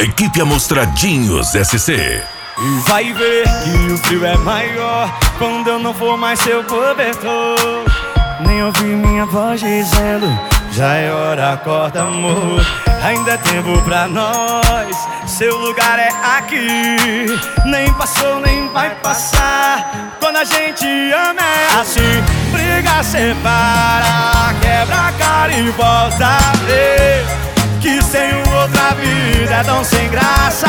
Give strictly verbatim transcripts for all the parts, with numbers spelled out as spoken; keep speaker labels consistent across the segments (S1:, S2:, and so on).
S1: Equipe Amostradinhos S C.
S2: E vai ver que o frio é maior quando eu não for mais seu cobertor. Nem ouvir minha voz dizendo: já é hora, acorda, amor. Ainda é tempo pra nós, seu lugar é aqui. Nem passou, nem vai passar. Quando a gente ama é assim. Briga, separa, quebra a cara e volta a ver que sem outra vida é tão sem graça.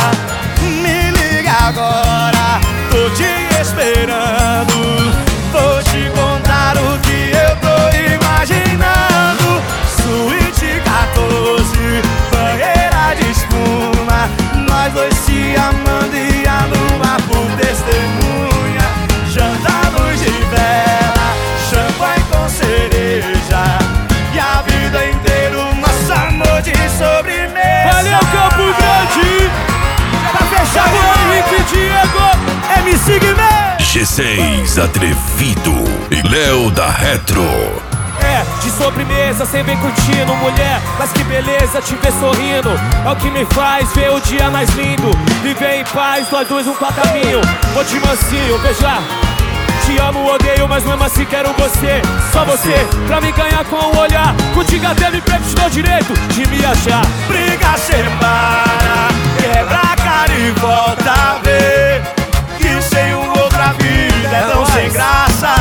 S2: Me liga agora, tô te esperando. Vou te contar o que eu tô imaginando. Suíte quatorze, banheira de espuma, nós dois se amando e a lua por testemunha. Janta, luz de vela, champanhe com cereja, e a vida inteira o nosso amor de sobremesa.
S3: Valeu, Campo Grande! Pra fechar com Henrique Diego, M C Guimê,
S1: G seis Atrevido e Léo da Retro.
S3: É, de sobremesa, cê vem curtindo, mulher, mas que beleza te ver sorrindo. É o que me faz ver o dia mais lindo. Viver em paz, nós dois um pra caminho. Vou te mansinho, veja. Te amo, odeio, mas mesmo assim quero você. Só você, pra me ganhar com o olhar. Contigo até me prego, te dou direito de me achar.
S2: Briga, separa, quebra a cara e volta a ver que sem outra vida é tão sem graça.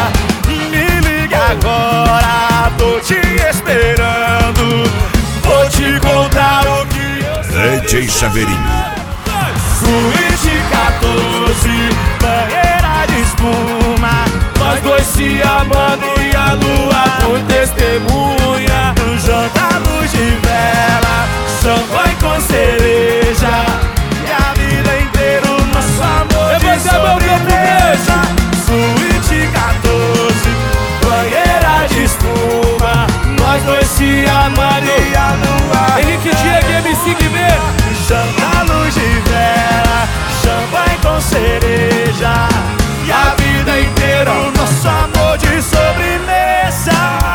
S2: Me liga agora, tô te esperando. Vou te contar o que eu sei.
S1: D J Chaveirinho.
S2: Suíte quatorze, banheira de espuma, nós dois se amando e a lua por testemunha. Janta, luz de vela, champanhe com cereja, e a vida inteira o nosso amor de sobremesa. Suíte quatorze, banheira de espuma, nós dois se amando e a lua.
S3: Henrique Diego, M C Guimê.
S2: Janta, luz de vela, champanhe com cereja, e a vida inteira o nosso amor de sobremesa.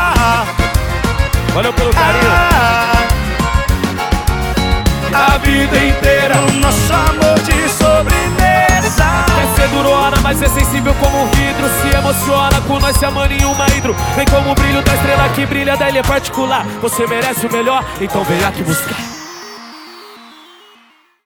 S3: Valeu pelo carinho.
S2: Ah, a vida inteira o nosso amor de sobremesa.
S3: Quer ser durona, mas é sensível como um vidro. Se emociona com nós se amando em uma hidro. Vem como o brilho da estrela que brilha da ilha particular. Você merece o melhor, então vem aqui buscar.